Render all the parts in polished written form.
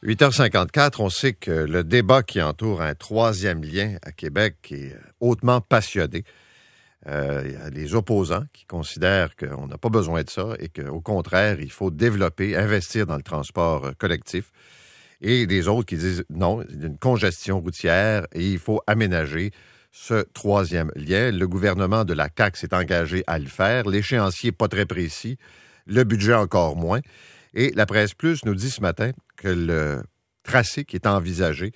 8h54, on sait que le débat qui entoure un troisième lien à Québec est hautement passionné. Il y a des opposants qui considèrent qu'on n'a pas besoin de ça et qu'au contraire, il faut développer, investir dans le transport collectif. Et des autres qui disent non, il y a une congestion routière et il faut aménager ce troisième lien. Le gouvernement de la CAQ s'est engagé à le faire. L'échéancier pas très précis, le budget encore moins. Et la Presse Plus nous dit ce matin que le tracé qui est envisagé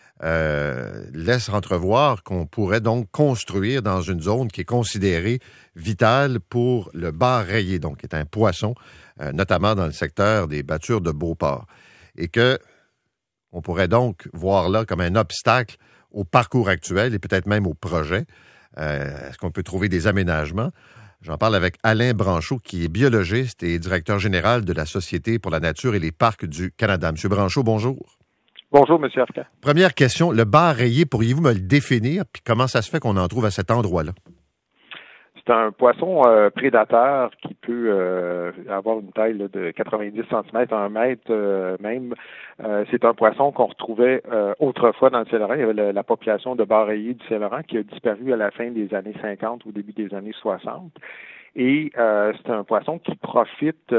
laisse entrevoir qu'on pourrait donc construire dans une zone qui est considérée vitale pour le bar rayé, donc qui est un poisson, notamment dans le secteur des battures de Beauport. Et que on pourrait donc voir là comme un obstacle au parcours actuel et peut-être même au projet. Est-ce qu'on peut trouver des aménagements? J'en parle avec Alain Branchot, qui est biologiste et directeur général de la Société pour la nature et les parcs du Canada. Monsieur Branchot, bonjour. Bonjour, M. Arcand. Première question, le bar rayé, pourriez-vous me le définir? Puis comment ça se fait qu'on en trouve à cet endroit-là? C'est un poisson prédateur qui peut avoir une taille là, de 90 cm à 1 mètre même. C'est un poisson qu'on retrouvait autrefois dans le Saint-Laurent. Il y avait la population de bar rayé du Saint-Laurent qui a disparu à la fin des années 50 ou début des années 60. Et c'est un poisson qui profite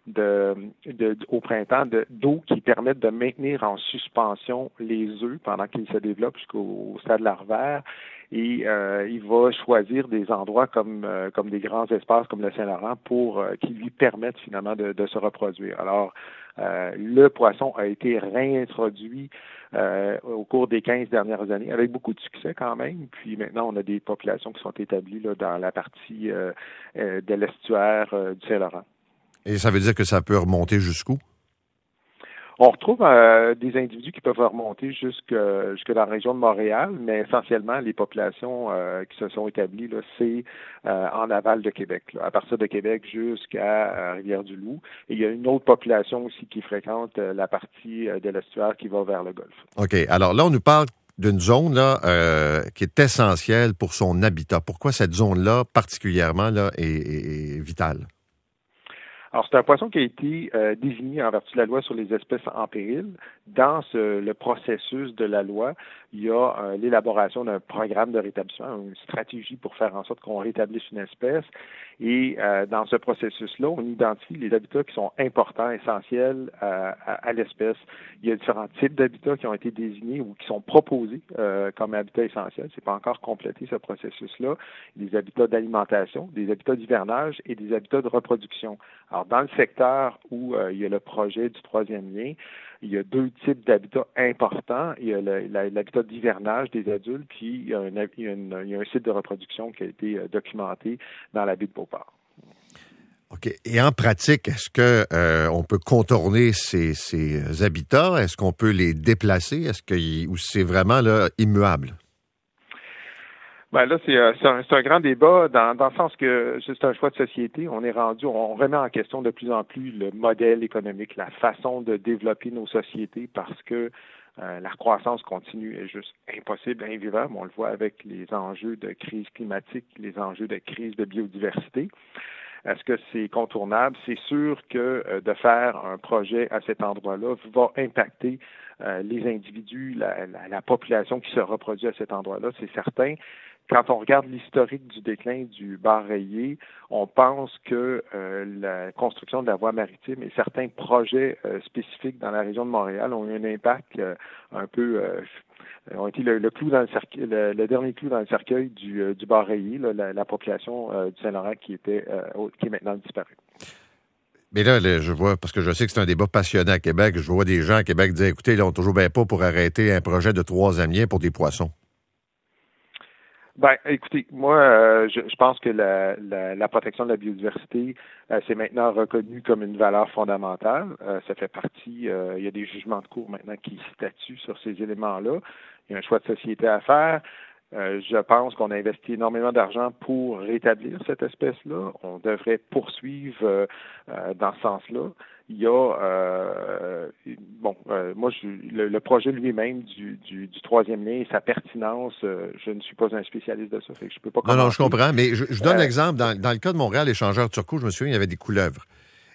au printemps d'eau qui permettent de maintenir en suspension les œufs pendant qu'ils se développent jusqu'au stade larvaire. Et il va choisir des endroits comme des grands espaces comme le Saint-Laurent pour qui lui permettent finalement de se reproduire. Alors, le poisson a été réintroduit au cours des 15 dernières années, avec beaucoup de succès quand même. Puis maintenant, on a des populations qui sont établies là, dans la partie de l'estuaire du Saint-Laurent. Et ça veut dire que ça peut remonter jusqu'où? On retrouve des individus qui peuvent remonter jusque dans la région de Montréal, mais essentiellement, les populations qui se sont établies, là, c'est en aval de Québec, là, à partir de Québec jusqu'à Rivière-du-Loup. Et il y a une autre population aussi qui fréquente la partie de l'estuaire qui va vers le Golfe. OK. Alors là, on nous parle d'une zone là qui est essentielle pour son habitat. Pourquoi cette zone-là, particulièrement, là, est vitale? Alors, c'est un poisson qui a été désigné en vertu de la loi sur les espèces en péril. Dans le processus de la loi, il y a l'élaboration d'un programme de rétablissement, une stratégie pour faire en sorte qu'on rétablisse une espèce. Et dans ce processus-là, on identifie les habitats qui sont importants, essentiels à l'espèce. Il y a différents types d'habitats qui ont été désignés ou qui sont proposés comme habitats essentiels. C'est pas encore complété, ce processus-là. Des habitats d'alimentation, des habitats d'hivernage et des habitats de reproduction. Alors, dans le secteur où il y a le projet du troisième lien, il y a deux types d'habitats importants. Il y a l'habitat d'hivernage des adultes, puis il y a un site de reproduction qui a été documenté dans la baie de Beauport. OK. Et en pratique, est-ce que on peut contourner ces habitats? Est-ce qu'on peut les déplacer? Ou c'est vraiment là immuable? Ben là, c'est un grand débat dans le sens que c'est un choix de société. On remet en question de plus en plus le modèle économique, la façon de développer nos sociétés parce que la croissance continue est juste impossible, invivable. On le voit avec les enjeux de crise climatique, les enjeux de crise de biodiversité. Est-ce que c'est contournable? C'est sûr que de faire un projet à cet endroit-là va impacter les individus, la population qui se reproduit à cet endroit-là, c'est certain. Quand on regarde l'historique du déclin du bar rayé, on pense que la construction de la voie maritime et certains projets spécifiques dans la région de Montréal ont eu un impact un peu ont été le clou dans le cercueil, le dernier clou dans le cercueil du bar rayé, là, la population du Saint-Laurent qui est maintenant disparue. Mais là, je vois, parce que je sais que c'est un débat passionnant à Québec, je vois des gens à Québec dire, écoutez, là, on toujours bien pas pour arrêter un projet de troisième lien pour des poissons. Ben, écoutez, moi, je pense que la protection de la biodiversité, c'est maintenant reconnu comme une valeur fondamentale. Ça fait partie, il y a des jugements de cour maintenant qui statuent sur ces éléments-là. Il y a un choix de société à faire. Je pense qu'on a investi énormément d'argent pour rétablir cette espèce-là. On devrait poursuivre dans ce sens-là. Il y a, moi, le projet lui-même du troisième lien et sa pertinence, je ne suis pas un spécialiste de ça, fait que je peux pas commenter. Non, je comprends, mais je donne l'exemple. Dans le cas de Montréal, échangeur turco, je me souviens, il y avait des couleuvres.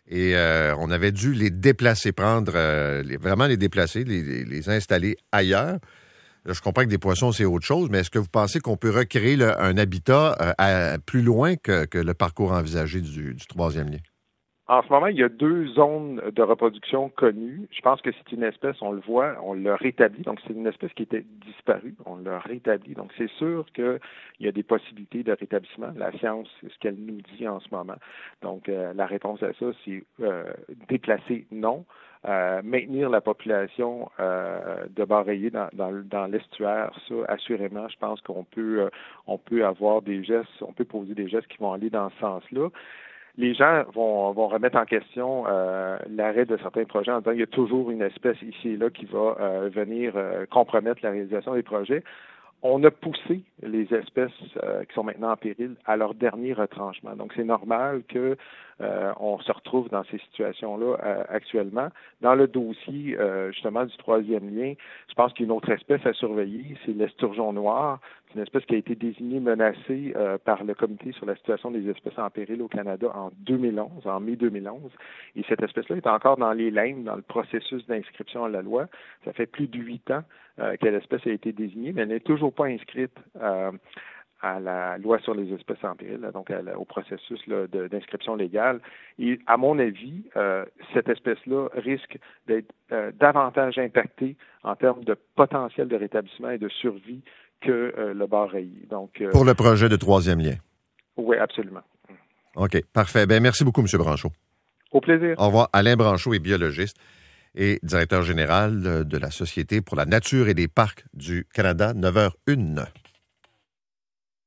Et on avait dû les déplacer, vraiment les déplacer, les installer ailleurs. Là, je comprends que des poissons, c'est autre chose, mais est-ce que vous pensez qu'on peut recréer un habitat plus loin que le parcours envisagé du troisième lien? En ce moment, il y a 2 zones de reproduction connues. Je pense que c'est une espèce, on le voit, on l'a rétabli. Donc, c'est une espèce qui était disparue. On l'a rétabli. Donc, c'est sûr qu'il y a des possibilités de rétablissement. La science, c'est ce qu'elle nous dit en ce moment. Donc, la réponse à ça, c'est déplacer, non. Maintenir la population de bar rayé dans l'estuaire, ça, assurément, je pense qu'on peut avoir des gestes, on peut poser des gestes qui vont aller dans ce sens-là. Les gens vont remettre en question l'arrêt de certains projets en disant qu'il y a toujours une espèce ici et là qui va venir compromettre la réalisation des projets. On a poussé les espèces qui sont maintenant en péril à leur dernier retranchement. Donc, c'est normal que on se retrouve dans ces situations-là actuellement. Dans le dossier, justement, du troisième lien, je pense qu'il y a une autre espèce à surveiller, c'est l'esturgeon noir. C'est une espèce qui a été désignée menacée par le Comité sur la situation des espèces en péril au Canada en mai 2011. Et cette espèce-là est encore dans les lignes, dans le processus d'inscription à la loi. Ça fait plus de 8 ans que l'espèce a été désignée, mais elle n'est toujours pas inscrite à la loi sur les espèces en péril, donc au processus d'inscription légale. Et à mon avis, cette espèce-là risque d'être davantage impactée en termes de potentiel de rétablissement et de survie que le bar rayé. Donc, pour le projet de troisième lien. Oui, absolument. OK, parfait. Ben, merci beaucoup, M. Branchaud. Au plaisir. Au revoir. Alain Branchaud est biologiste et directeur général de la Société pour la nature et les parcs du Canada, 9h01.